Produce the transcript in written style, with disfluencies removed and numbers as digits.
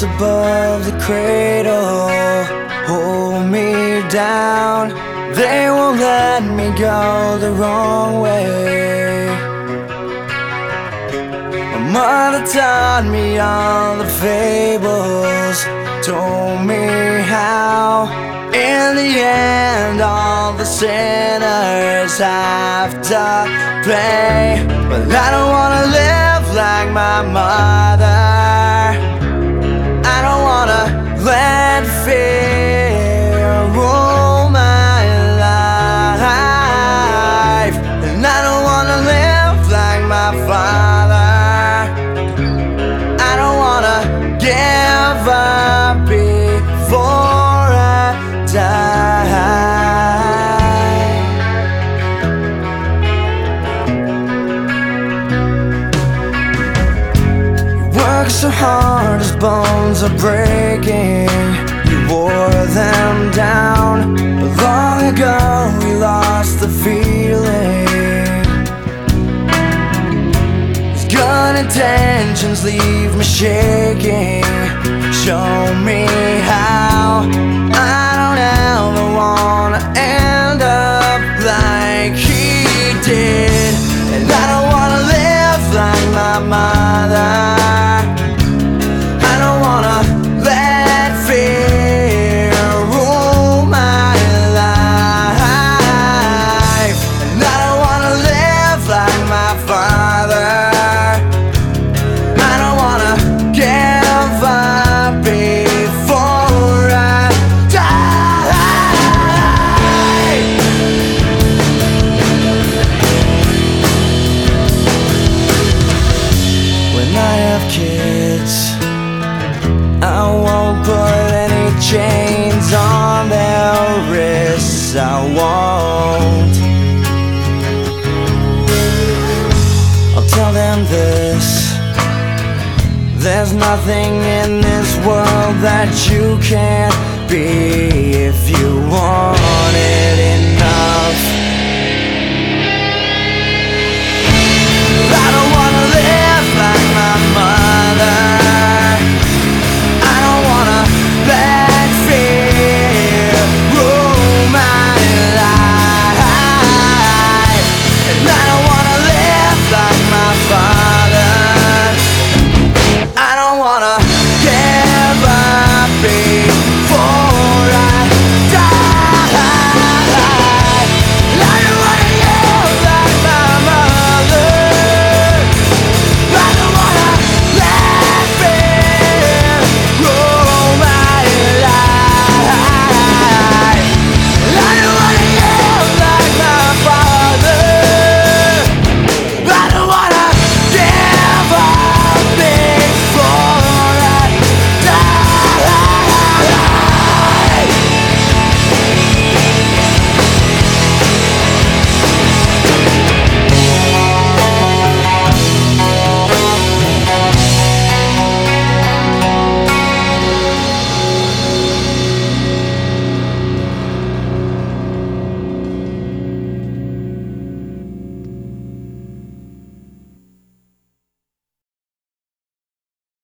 arms above the cradle hold me down. They won't let me go the wrong way. My mother taught me all the fables, told me how in the end all the sinners have to pay. But I don't wanna live like my mother. I don't wanna let fear rule my life, and I don't wanna live like my father. I don't wanna give up before I die. You work so hard, his bones are breaking. You wore them down, but long ago we lost the feeling. His good intentions leave me shaking. Show me how. I don't ever wanna end up like he did, and I don't wanna live like my mother. I don't wanna let fear rule my life, and I don't wanna live like my father. I don't wanna give up before I die. When I have kids, I won't put any chains on their wrists. I won't. I'll tell them this: there's nothing in this world that you can't be if you want it in